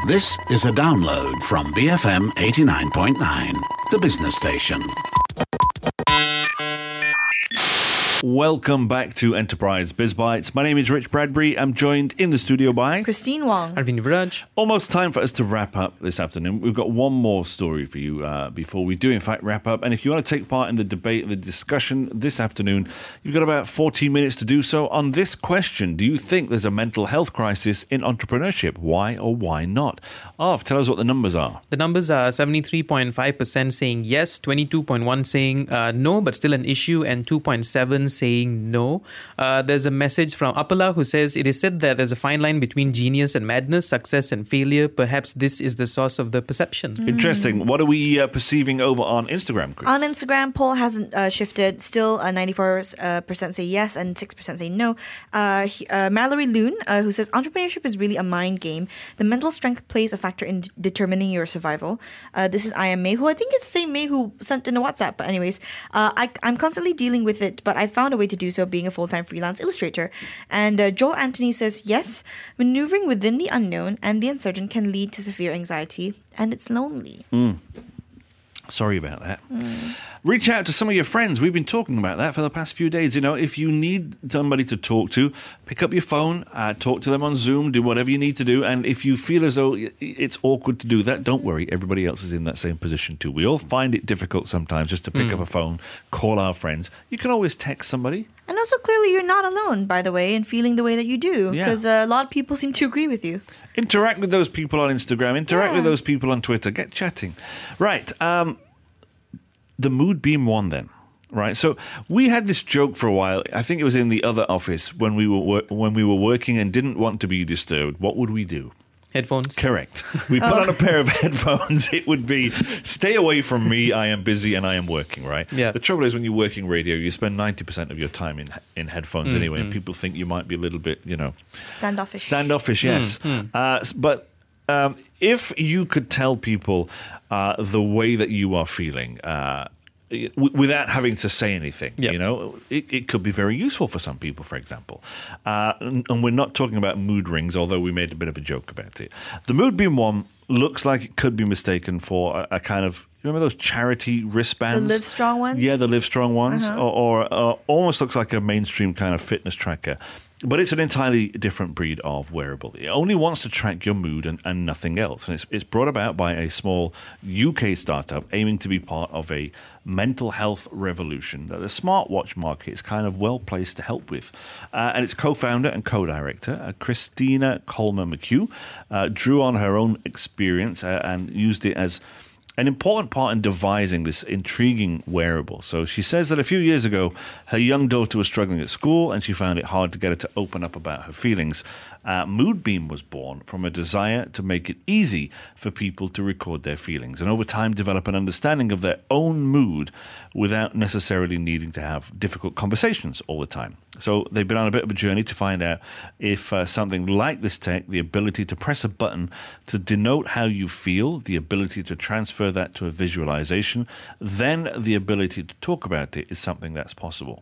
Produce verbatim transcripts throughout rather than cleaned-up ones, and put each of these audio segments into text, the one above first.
This is a download from B F M eighty-nine point nine, the business station. Welcome back to Enterprise Biz Bites. My name is Rich Bradbury. I'm joined in the studio by Christine Wong. Arvind Viraj. Almost time for us to wrap up this afternoon. We've got one more story for you uh, before we do, in fact, wrap up. And if you want to take part in the debate, the discussion this afternoon, you've got about fourteen minutes to do so on this question. Do you think there's a mental health crisis in entrepreneurship? Why or why not? Arv, tell us what the numbers are. The numbers are seventy-three point five percent saying yes, twenty-two point one saying uh, no, but still an issue, and two point seven saying no. Uh, there's a message from Apala who says, it is said that there's a fine line between genius and madness, success and failure. Perhaps this is the source of the perception. Mm. Interesting. What are we uh, perceiving over on Instagram, Chris? On Instagram, poll hasn't uh, shifted. Still, uh, ninety-four percent say yes and six percent say no. Uh, he, uh, Mallory Loon, uh, who says, entrepreneurship is really a mind game. The mental strength plays a factor in d- determining your survival. Uh, this is I am May, who I think is the same May who sent in a WhatsApp. But anyways, uh, I, I'm constantly dealing with it, but I found a way to do so being a full-time freelance illustrator. And uh, Joel Anthony says, yes, maneuvering within the unknown and the uncertain can lead to severe anxiety, and it's lonely. Mm. Sorry about that. Mm. Reach out to some of your friends. We've been talking about that for the past few days. You know, if you need somebody to talk to, pick up your phone, uh, talk to them on Zoom, do whatever you need to do. And if you feel as though it's awkward to do that, don't worry. Everybody else is in that same position too. We all find it difficult sometimes just to pick mm. up a phone, call our friends. You can always text somebody. And also, clearly, you're not alone, by the way, in feeling the way that you do. Because yeah. uh, a lot of people seem to agree with you. Interact with those people on Instagram. Interact yeah. with those people on Twitter. Get chatting. Right. Um... The mood beam one then, right? So we had this joke for a while. I think it was in the other office when we were wor- when we were working and didn't want to be disturbed. What would we do? Headphones. Correct. We put on a pair of headphones. It would be, stay away from me. I am busy and I am working, right? Yeah. The trouble is when you're working radio, you spend ninety percent of your time in in headphones mm, anyway, mm. and people think you might be a little bit, you know... Standoffish. Standoffish, yes. Mm, mm. Uh, but... Um, if you could tell people uh, the way that you are feeling uh, w- without having to say anything, yep. you know, it, it could be very useful for some people, for example. Uh, and, and we're not talking about mood rings, although we made a bit of a joke about it. The Mood Beam one looks like it could be mistaken for a, a kind of, remember those charity wristbands? The Live Strong ones? Yeah, the Live Strong ones. Uh-huh. Or, or uh, almost looks like a mainstream kind of fitness tracker. But it's an entirely different breed of wearable. It only wants to track your mood and, and nothing else. And it's, it's brought about by a small U K startup aiming to be part of a mental health revolution that the smartwatch market is kind of well placed to help with. Uh, and its co-founder and co-director, uh, Christina Coleman McHugh, uh, drew on her own experience uh, and used it as an important part in devising this intriguing wearable. So she says that a few years ago, her young daughter was struggling at school and she found it hard to get her to open up about her feelings. Uh, Moodbeam was born from a desire to make it easy for people to record their feelings and over time develop an understanding of their own mood without necessarily needing to have difficult conversations all the time. So they've been on a bit of a journey to find out if uh, something like this tech, the ability to press a button to denote how you feel, the ability to transfer that to a visualization, then the ability to talk about it is something that's possible.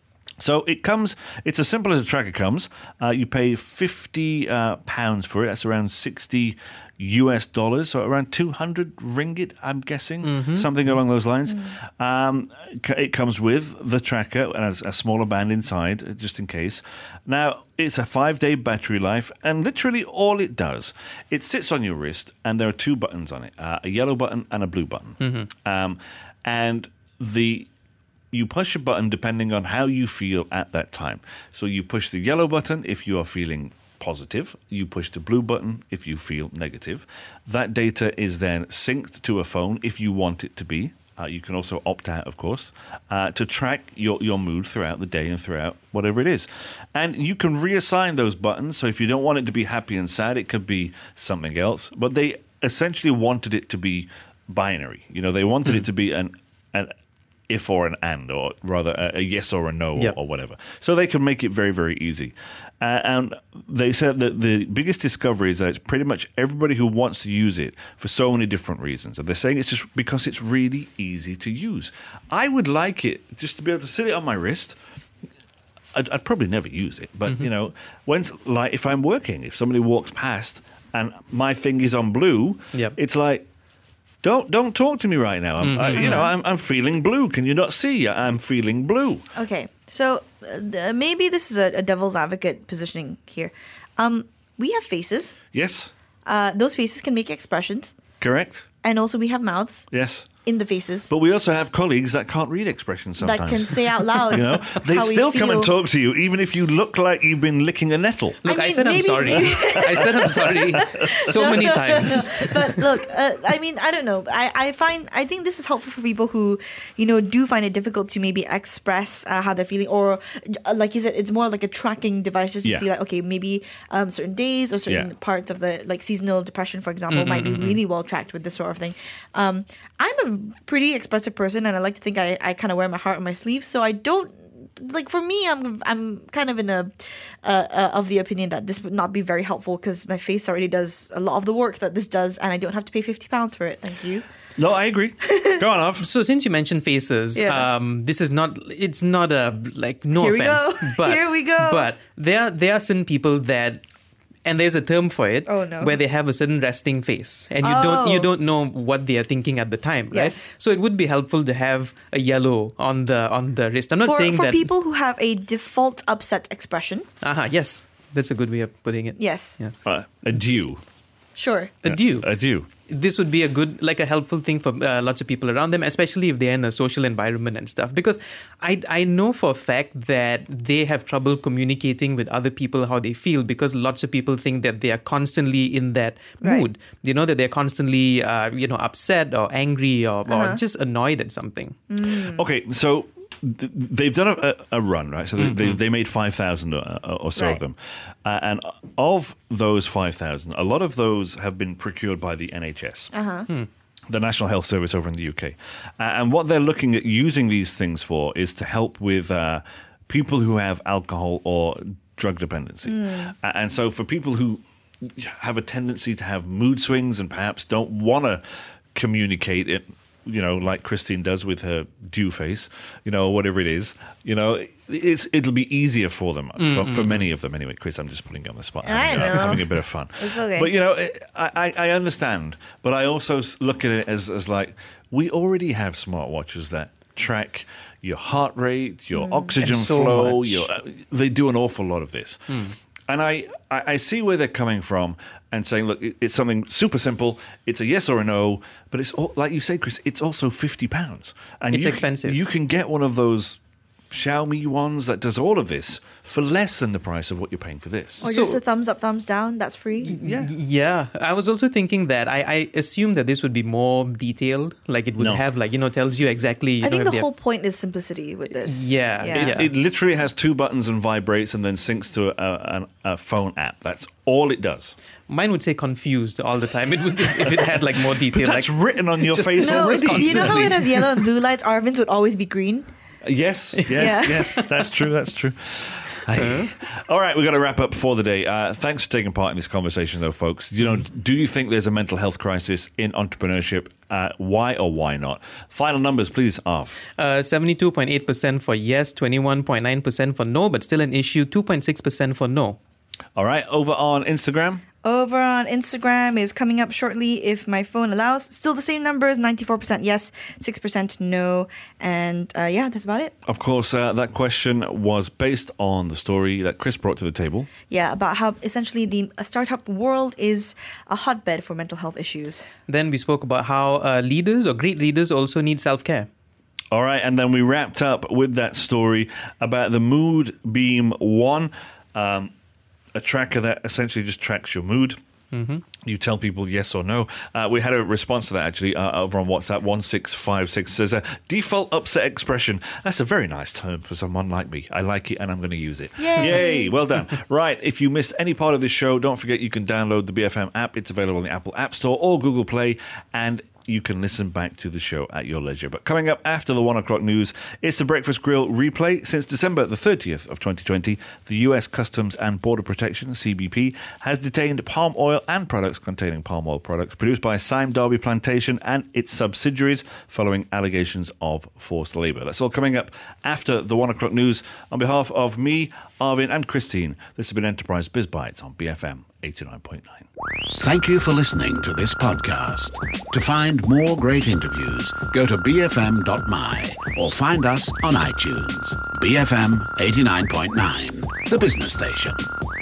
So it comes, it's as simple as a tracker comes. Uh, you pay fifty uh, pounds for it. That's around sixty U S dollars, so around two hundred ringgit, I'm guessing, mm-hmm. something along those lines. Mm. Um, it comes with the tracker and a smaller band inside, just in case. Now, it's a five-day battery life, and literally all it does, it sits on your wrist, and there are two buttons on it, uh, a yellow button and a blue button. Mm-hmm. Um, and the... You push a button depending on how you feel at that time. So you push the yellow button if you are feeling positive. You push the blue button if you feel negative. That data is then synced to a phone if you want it to be. Uh, you can also opt out, of course, uh, to track your, your mood throughout the day and throughout whatever it is. And you can reassign those buttons. So if you don't want it to be happy and sad, it could be something else. But they essentially wanted it to be binary. You know, they wanted mm. it to be an... an if or an and, or rather a, a yes or a no, yep. or, or whatever. So they can make it very, very easy. Uh, and they said that the biggest discovery is that it's pretty much everybody who wants to use it for so many different reasons. And they're saying it's just because it's really easy to use. I would like it just to be able to sit it on my wrist. I'd, I'd probably never use it, but, mm-hmm. you know, when's like if I'm working, if somebody walks past, and my thing is on blue, Yep. it's like, don't don't talk to me right now. I'm, Mm-hmm. I, you know, I'm I'm feeling blue. Can you not see? I'm feeling blue. Okay, so uh, maybe this is a, a devil's advocate positioning here. Um, we have faces. Yes, Uh, those faces can make expressions, correct. and also we have mouths Yes. in the faces But we also have colleagues that can't read expressions sometimes. that can say out loud. you know, they how we still come and feel. talk to you, even if you look like you've been licking a nettle. Look, I, mean, said maybe- I'm sorry. maybe- I said I'm sorry so many times. But look, uh, I mean, I don't know. I, I find I think this is helpful for people who, you know, do find it difficult to maybe express uh, how they're feeling, or uh, like you said, it's more like a tracking device just to Yeah. see like, okay, maybe um, certain days or certain Yeah. parts of the like seasonal depression, for example, might be really well tracked with this sort of thing. Um, I'm a pretty expressive person, and I like to think I, I kind of wear my heart on my sleeve, so I don't. Like for me, I'm I'm kind of in a uh, uh, of the opinion that this would not be very helpful because my face already does a lot of the work that this does, and I don't have to pay fifty pounds for it. Thank you. No, I agree. Go on, Av. So since you mentioned faces, Yeah. um, this is not. It's not a like no Here we offense, go. but Here we go. But there are there are certain people that. And there's a term for it, Oh, no. where they have a certain resting face, and you don't you Oh. don't know what they are thinking at the time, right? Yes. So it would be helpful to have a yellow on the on the wrist. I'm not For, saying for that. people who have a default upset expression, Uh-huh, yes, that's a good way of putting it. yes, Yeah. Uh, adieu. sure. Adieu. Adieu. This would be a good, like a helpful thing for uh, lots of people around them, especially if they're in a social environment and stuff. Because I I know for a fact that they have trouble communicating with other people how they feel, because lots of people think that they are constantly in that Right. mood. You know, that they're constantly, uh, you know, upset or angry or, Uh-huh. or just annoyed at something. Okay, so th- they've done a, a run, right? So they, they, they made five thousand or, or so Right. of them. Uh, and of those five thousand, a lot of those have been procured by the N H S. Uh-huh. The National Health Service over in the U K. Uh, and what they're looking at using these things for is to help with uh, people who have alcohol or drug dependency. Uh, and so for people who have a tendency to have mood swings and perhaps don't want to communicate it, you know, like Christine does with her dew face, you know, whatever it is, you know, it's it'll be easier for them, for, for many of them anyway. Chris, I'm just putting you on the spot. I having, a- know. having a bit of fun. It's okay. But, you know, I, I, I understand, but I also s- look at it as, as like, we already have smartwatches that track your heart rate, your oxygen And so flow. much. Your, uh, they do an awful lot of this. And I, I, I see where they're coming from and saying, look, it, it's something super simple. It's a yes or a no, but it's all, like you say, Chris, it's also fifty pounds. And It's you, expensive. You can get one of those Xiaomi ones that does all of this for less than the price of what you're paying for this. Or So- just a thumbs up, thumbs down. That's free. Yeah. Yeah, I was also thinking that I, I assume that this would be more detailed, like it would No. have, like, you know, tells you exactly. You I know, think if the they have- whole point is simplicity with this. Yeah, Yeah. yeah. It literally has two buttons and vibrates and then syncs to a, a, a phone app. That's all it does. Mine would say confused all the time. It would if it had like more detail. But that's like, written on your just- face No, Just already. you know how constantly. it has yellow and blue lights? Arvin's would always be green. Yes, yes, Yeah. yes. That's true. That's true. Hey. All right, we've got to wrap up for the day. Uh, thanks for taking part in this conversation, though, folks. You know, do you think there's a mental health crisis in entrepreneurship? Uh, why or why not? Final numbers, please, Arv. Uh, seventy-two point eight percent for yes, twenty-one point nine percent for no, but still an issue, two point six percent for no. All right, over on Instagram. Over on Instagram is coming up shortly if my phone allows. Still the same numbers, ninety-four percent yes, six percent no. And uh, yeah, that's about it. Of course, uh, that question was based on the story that Chris brought to the table. Yeah, about how essentially the uh, startup world is a hotbed for mental health issues. Then we spoke about how uh, leaders or great leaders also need self-care. All right, and then we wrapped up with that story about the Mood Beam One, um, a tracker that essentially just tracks your mood. Mm-hmm. You tell people yes or no. Uh, we had a response to that actually uh, over on WhatsApp. one six five six says, uh, default upset expression. That's a very nice term for someone like me. I like it and I'm going to use it. Yay. Yay! Well done. Right, if you missed any part of this show, don't forget you can download the B F M app. It's available in the Apple App Store or Google Play, and you can listen back to the show at your leisure. But coming up after the one o'clock news, it's the Breakfast Grill replay. Since December the thirtieth of twenty twenty, the U S Customs and Border Protection, C B P, has detained palm oil and products containing palm oil products produced by Sime Darby Plantation and its subsidiaries following allegations of forced labour. That's all coming up after the one o'clock news. On behalf of me, Arvin and Christine, this has been Enterprise Biz Bites on B F M eighty-nine point nine. Thank you for listening to this podcast. To find more great interviews, go to b f m dot m y or find us on iTunes. B F M eighty-nine point nine, the business station.